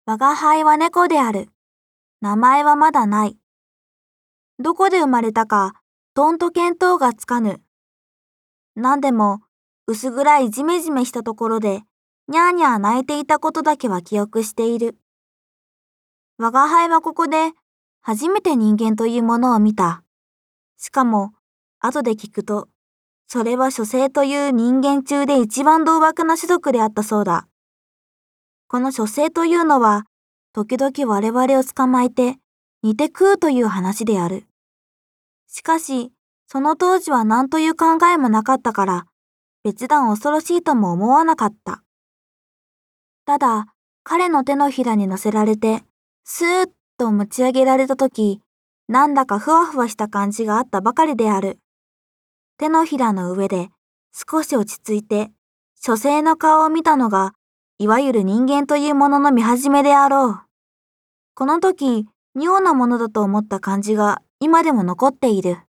我が輩は猫である。名前はまだない。どこで生まれたか、とんと見当がつかぬ。なんでも、薄暗いジメジメしたところで、にゃーにゃー泣いていたことだけは記憶している。我が輩はここで、初めて人間というものを見た。しかも、後で聞くと、それは書生という人間中で一番同惑な種族であったそうだ。この書生というのは、時々我々を捕まえて、煮て食うという話である。しかし、その当時は何という考えもなかったから、別段恐ろしいとも思わなかった。ただ、彼の手のひらに乗せられて、スーッと持ち上げられたとき、なんだかふわふわした感じがあったばかりである。手のひらの上で、少し落ち着いて、書生の顔を見たのが、いわゆる人間というものの見始めであろう。この時、妙なものだと思った感じが今でも残っている。